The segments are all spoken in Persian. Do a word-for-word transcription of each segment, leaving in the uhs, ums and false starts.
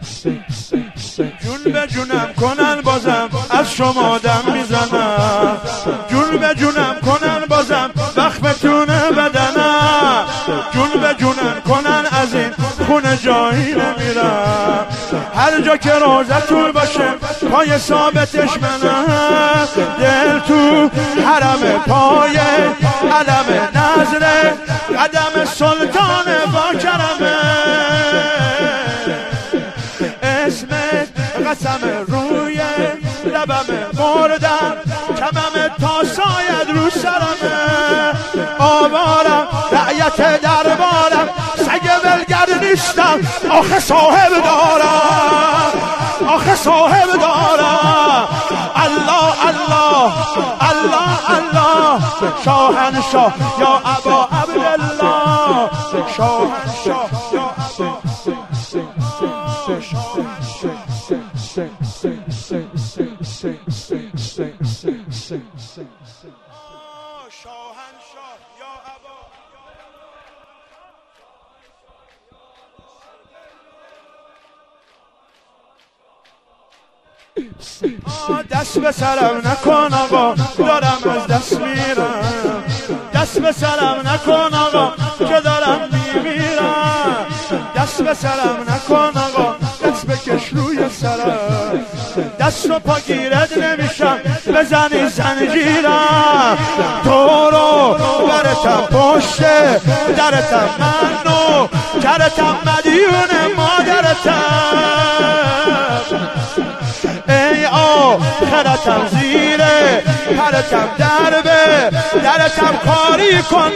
جون به جونم کنن بازم از شما دم میزنم، جون به جونم کنن بازم وقفتونه بدنم، جون به جونم کنن از این خونه جایی نمیرم، هر جا که روزه طول باشه پای ثابتش منم، دل تو حرم پای علم نظره قدم سلطان با کرمه، اسمت قسم روی لبم مردم کمم تا ساید رو سرمه، آوارم رعیت دربارم سگ ولگر نیستم آخه صاحب دارم، آخه صاحب دارم، الله الله الله الله، شاهنشاه یا ابا عبدالله، شاهنشاه یا ابا دست به سرم نکن آقا دارم از دست میرم، دست به سرم نکن آقا که دارم میمیرم، دست به سرم نکن آقا دست بکش روی سرم، دست و پا گیرد نمیشم بزنی زنجیرم، تو رو برتم پشت درتم منو کرتم مدیون مادرتم، ای آخرتم زیره پرتم دربه درتم کاری کن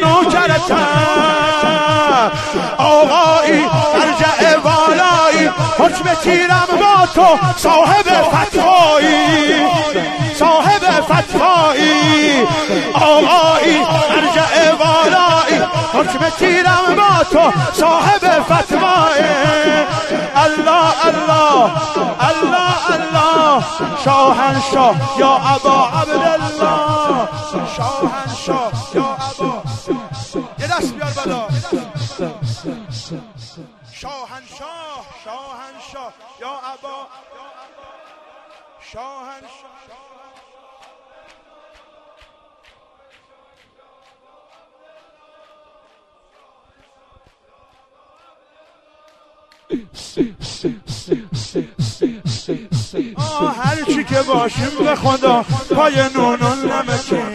نوکرتم، آقایی ارجع والایی حکم تیرم با تو صاحب فتوایی، صاحب فتوایی، آقایی ارجع والایی حکم تیرم با تو صاحب فتوایی، الله الله الله الله، شاهنشاه یا ابا عبدالله، شاهنشاه یا ابا، یه دست بیار بالا، شاهنشاه شاهنشاه یا ابا، شاهنشاه آه هر چی که باشیم به خدا پای نونون نمکیم،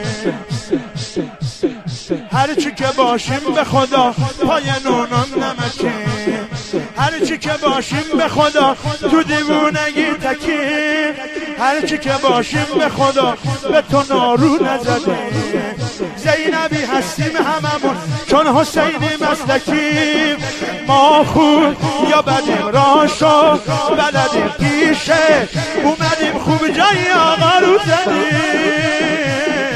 هر چی که باشیم به خدا پای نونون نمکیم، هر چی که باشیم به خدا تو دیوونگی تکیم، هر چی که باشیم به خدا به تو نارو نزدیم، زینبی هستیم هممون چون حسینی مسلکیم، ما خوب یا بدیم راشو بلدیم پیشه اومدیم خوب جای آقا رو زدیم،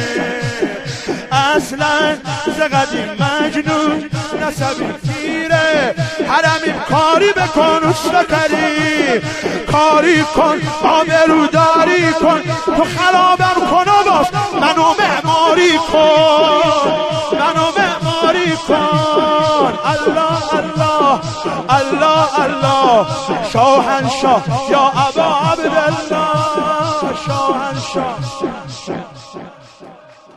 اصلا زقدیم مجنون نسبیم تیره حرمیم کاری بکن استا کریم، کاری کن آبروداری کن تو خرابم کن و باز منو معماری کن، منو معماری کن، الله الله الله الله، شاهنشاه یا ابا عبدالله، شاهنشاه